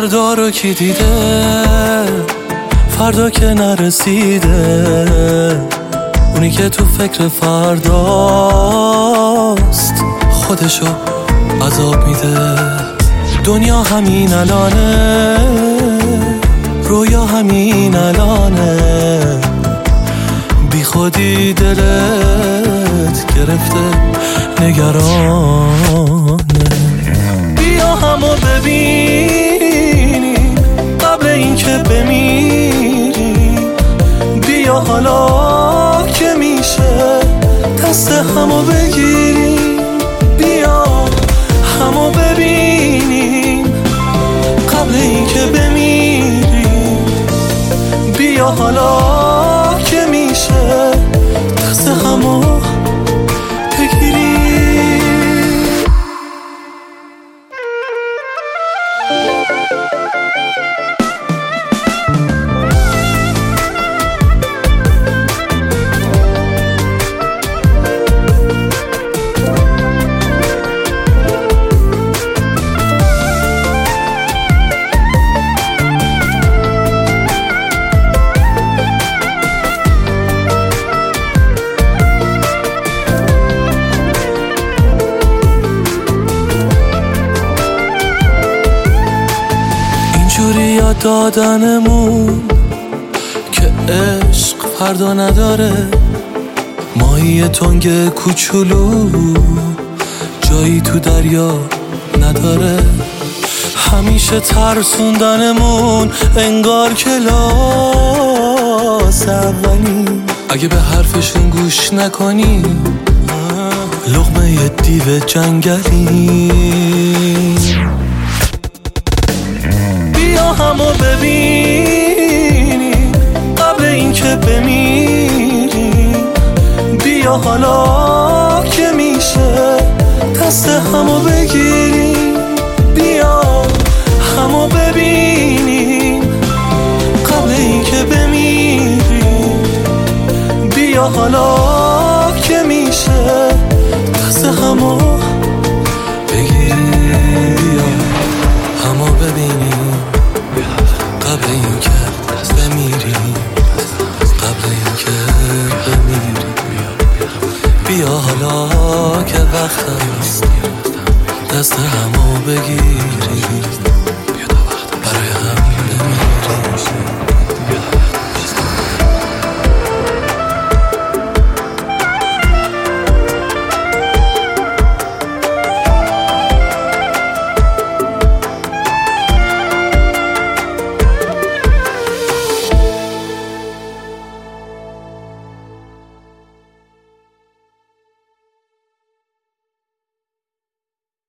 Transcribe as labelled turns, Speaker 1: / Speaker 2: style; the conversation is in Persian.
Speaker 1: فردا رو کی دیده، فردا که نرسیده، اونی که تو فکر فرداست خودشو عذاب میده. دنیا همین الانه، رویا همین الانه، بی خودی دلت گرفته نگرانه. بیا همو ببینیم قبل این که بمیریم، بیا حالا که میشه دست همو بگیریم، بیا همو ببینیم قبل این که بمیریم، بیا حالا که میشه دست همو بگیریم. اینجوری یاد دادنمون که عشق فردا نداره، ماهی تنگ کوچولو جایی تو دریا نداره. همیشه ترسوندنمون انگار کلاس اولی، اگه به حرفشون گوش نکنی لقمه دیو جنگلی. بیا همو ببینیم قبل این که بمیریم، بیا حالا که میشه دست همو بگیریم، بیا همو ببینیم قبل این که بمیریم، بیا حالا که میشه دست همو بگیریم، بیا همو ببینیم قبل این